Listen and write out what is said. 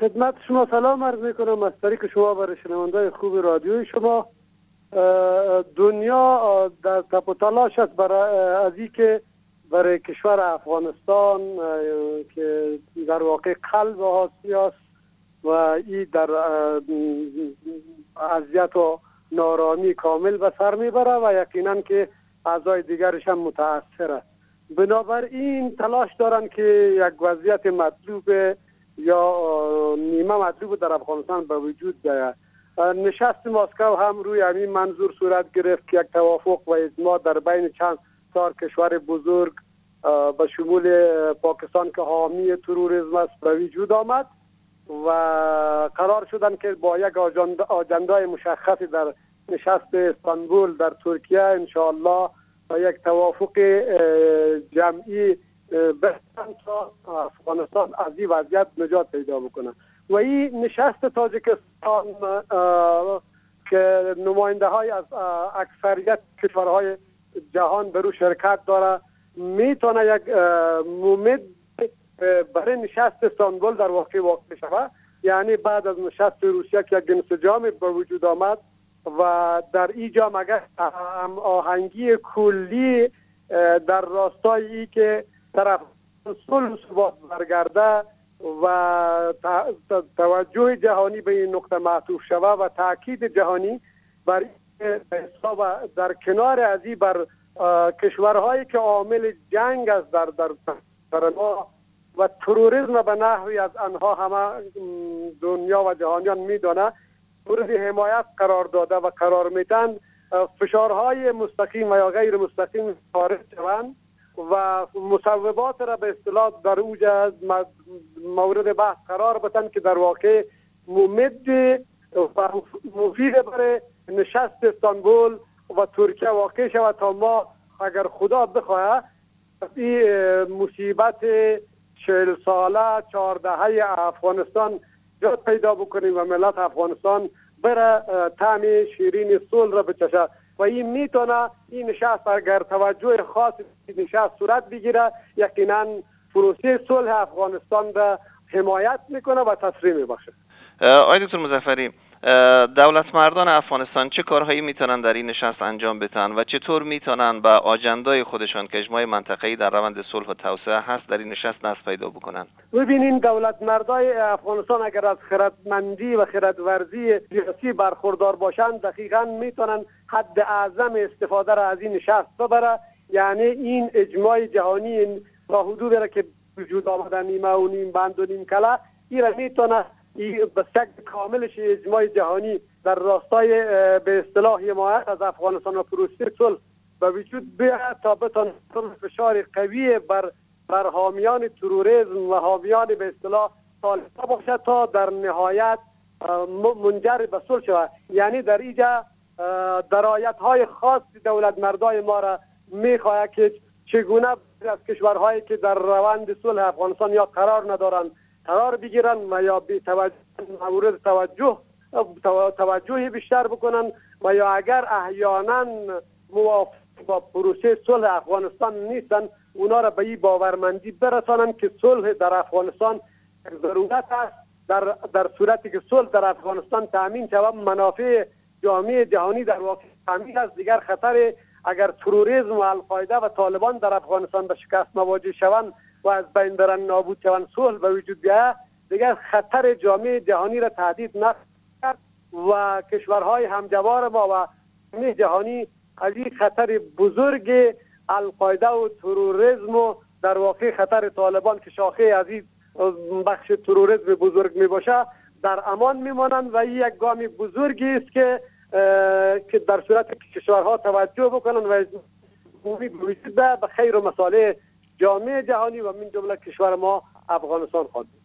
خدمت شما سلام عرض میکنم از طریق شما برای شنوندای خوب رادیوی شما. دنیا در تپ و تلاش است از این که برای کشور افغانستان که در واقع قلب آسیا است و این در اذیت و نارامی کامل به سر میبره و یقینا که اعضای دیگرش هم متاثر است. بنابراین تلاش دارن که یک وضعیت مطلوب یا نیمه مطلوب در افغانستان به وجود بیاید. نشست مسکو هم روی همین منظور صورت گرفت که یک توافق و اجماع در بین چند چهار کشور بزرگ به شمول پاکستان که حامی تروریسم است به وجود آمد و قرار شدن که با یک آجندای مشخصی در نشست استانبول در ترکیه انشاءالله با یک توافق جمعی بهتن تا افغانستان از این وضعیت نجات پیدا بکنه. و این نشست تاجیکستان که نماینده های از اکثریت کشورهای جهان به رو شرکت داره میتونه یک مومد برای نشست استانبول در واقع شود. یعنی بعد از نشست روسیه که یک انسجام به وجود آمد و در اینجا مگر آهنگی کلی در راستای ای که طرف صلح ثبات برگرده و توجه جهانی به این نقطه معطوف شود و تاکید جهانی بر حساب در کنار از این بر کشورهایی که عامل جنگ است در ما و تروریسم به نحوی از آنها همه دنیا و جهانیان میدانه مورد حمایت قرار داده و قرار میدن فشارهای مستقیم و یا غیر مستقیم وارد شوند و مصوبات را به اصطلاح در اوج از مورد بحث قرار بدن که در واقع ممد و مفید برای نشست استانبول و ترکیه واقع شود تا ما اگر خدا بخواه این مصیبت 40 ساله 14 افغانستان جات پیدا بکنیم و ملت افغانستان بره طعم شیرین صلح را بچشه و این میتونه این نشست اگر توجه خاص نشست صورت بگیره یقینا پروسه صلح افغانستان را حمایت میکنه و تسریع میبخشه. آقای دکتر مظفری، دولت مردان افغانستان چه کارهایی میتونن در این نشست انجام بدن و چطور میتونن به آجندای خودشان که اجماع منطقه‌ای در روند صلح و توسعه هست در این نشست نصب پیدا بکنن؟ ببینین دولت مردای افغانستان اگر از خردمندی و خردورزی سیاسی برخوردار باشند دقیقاً میتونن حد اعظم استفاده را از این نشست ببره. یعنی این اجماع جهانی تا حدودی را که وجود آمدن نیمه و نیم بند و نیم کله این را میتونه به شکل کاملش اجماع جهانی در راستای به اصطلاح حمایت از افغانستان و پروسه صلح به وجود بیاید تا بتونه فشار قوی بر حامیان تروریسم و حامیان به اصطلاح طالبان باشد تا در نهایت منجر به صلح شود. یعنی در اینجا درایت‌های خاص دولت مردای ما را میخواهد که چگونه از کشورهایی که در روند صلح افغانستان یا قرار ندارند قرار بگیرن و یا بی توجه مورد توجهی بیشتر بکنن و یا اگر احیانا موافق با پروسه صلح افغانستان نیستن اونا را به این باورمندی برسانن که صلح در افغانستان ضرورت است. در صورتی که صلح در افغانستان تامین شود منافع جامعه جهانی در واقع تامین است. دیگر خطر اگر تروریسم و القاعده و طالبان در افغانستان به شکست مواجه شوند و از بین برن نابود شوند صلح به وجود بیاید دیگر خطر جامعه جهانی را تهدید نکرد و کشورهای همجوار ما و جامعه جهانی از این خطر بزرگ القاعده و تروریسم و در واقع خطر طالبان که شاخه از این بخش تروریسم بزرگ می باشه در امان میمانند و این یک گام بزرگی است که در صورت که کشورها توجه بکنن و وجود به خیر و مصالح جامعه جهانی و من جمله کشور ما افغانستان خواهد.